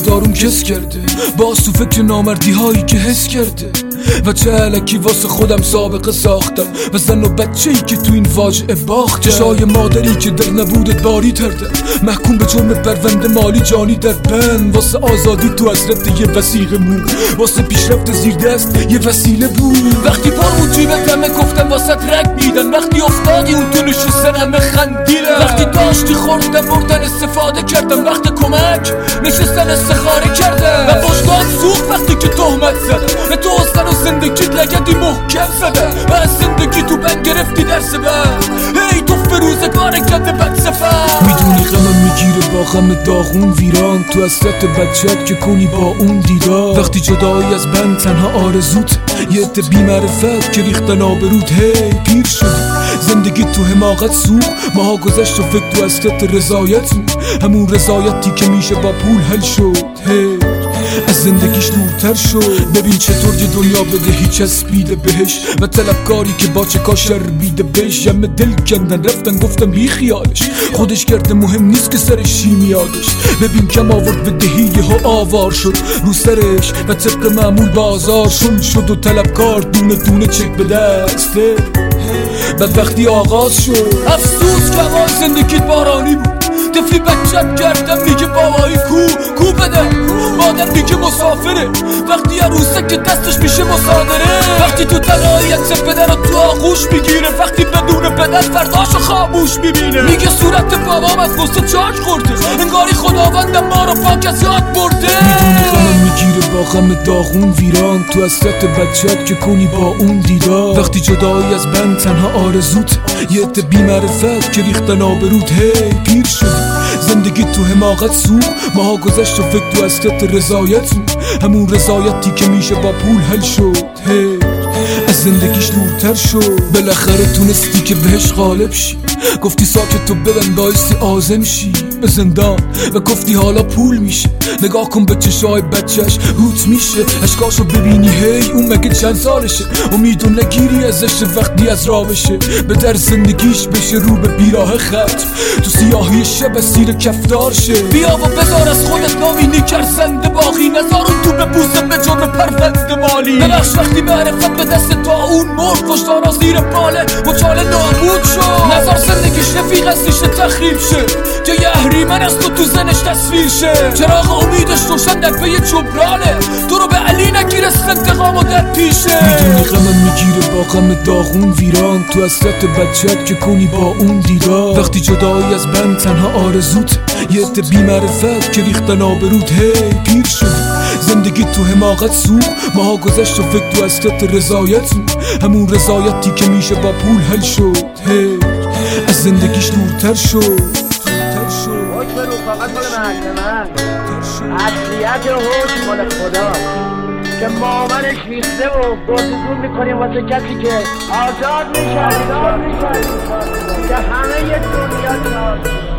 داروم کس کرده، باز تو فکر نامردی هایی که حس کرده و چه علکی واسه خودم سابقه ساختم و زن و بچه‌ای که تو این فاجعه باختم. چشای مادری که در نبودت باری تردم، محکوم به جرم پرونده مالی جانی در بند. واسه آزادی تو حسرت یه وسیقه مون، واسه پیشرفت زیر دست یه وسیله بود. وقتی پر بود جیبت همه گفتم واسه رگ میدن، وقتی افتادی اون تو نشستن همه خندیدن. وقتی داشتی خوردن بردن استفاده کردم، وقت کمک نشستن استخاره کردن. و پشتان سوخت وقتی که تهمت زدن به تو و زندگیت لگدی محکم زدن و از زندگی تو بند گرفتی درس بند. ای تو فروزگار کده بد سفر، میدونی غمم میگیره با غم داغون ویران، تو حسرت بچت که کنی با اون دیدار. وقتی جدایی از بند تنها آرزوت یه عده بی معرفت که ریختن آبروت. هی پیر شدی زندگی تو حماقت سوخت، ماها گذشت و فکر تو حسرت رضایت، همون رضایتی که میشه با پول حل شد. هی از زندگیش دورتر شد. ببین چطور یه دنیا بدهی چسبیده بهش و طلبکاری که با چه کاشر بیده بهش. یمه دل کندن رفتن گفتم بی خیالش، خودش کرده مهم نیست که سرش چی میادش. ببین کم آورد بدهی یهو آوار شد رو سرش و طبق معمول بازار شد و طلبکار دونه دونه چک به دسته. بدبختی آغاز شد. افسوس که هوای زندگیت بارانی بود، طفلی بچت کردم میگه بابایی کو بده، مادر میگه مسافره، وقتی عروسک که دستش میشه مصادره. وقتی تو تنهاییت پدر رو تو آغوش میگیره، وقتی بدون پدر فرداشو خاموش میبینه. میگه صورت بابام از غصه چاک خورده، انگاری خداوندم ما رو پاک از یاد برده. میدونی غمم میگیره با غم داغون ویران، تو حسرت بچت که کنی با اون دیدار. وقتی جدایی از بند تنها آرزوت یه عده بی معرفت که ریختن آبروت. هی پیر شدی زندگی تو حماقت سوخت، ماها گذشت و فکر تو حسرت رضایت، همون رضایتی که میشه با پول حل شد. هی از زندگیش دورتر شد. بالاخره تونستی که بهش غالب شی، گفتی ساکت تو ببند بایستی آزم شی به زندان و گفتی حالا پول میشه. نگاه کن به چشای بچهش روت میشه، اشکاشو ببینی هی اون مگه چند سالشه. امیدو نگیری ازش وقتی از راه بشه، به در زندگیش بشه رو به بیراه خط، تو سیاهی شب سیر کفتار شه. بیا و بذار از خودت نامینی کرزنده باقی، نذار اون تو بپوزه به جرم پرونده مالی. ببخش وقتی معرفت به دست تا اون مرد، کشتارا زیر باله و چاله نابود شد. نذار زندگیش رفیق از ریشه تخریب شه، که یه اهریمن از تو زنش تصویر شه. چراغ امیدش روشن در پی جبرانه، تو رو به علی نگیرست انتقام و در پیشه. میدونی غمم میگیره با غم داغون ویران، تو حسرت بچت که کنی با اون دیدار. وقتی جدایی از بند تنها آرزوت یه عده بی معرفت که ریختن آبروت. هی پیر شدی زندگی تو حماقت سوخت، ماها گذشت و فکر تو حسرت رضایت، همون رضایتی که میشه با پول حل شد. هی از زندگیش دورتر شد. حکم رو فقط مال محکمه، اصلیت حکم مال خدا که مامنش ریخته و بازجون میکنیم واسه کسی که آزاد میشه که همه یه دنیا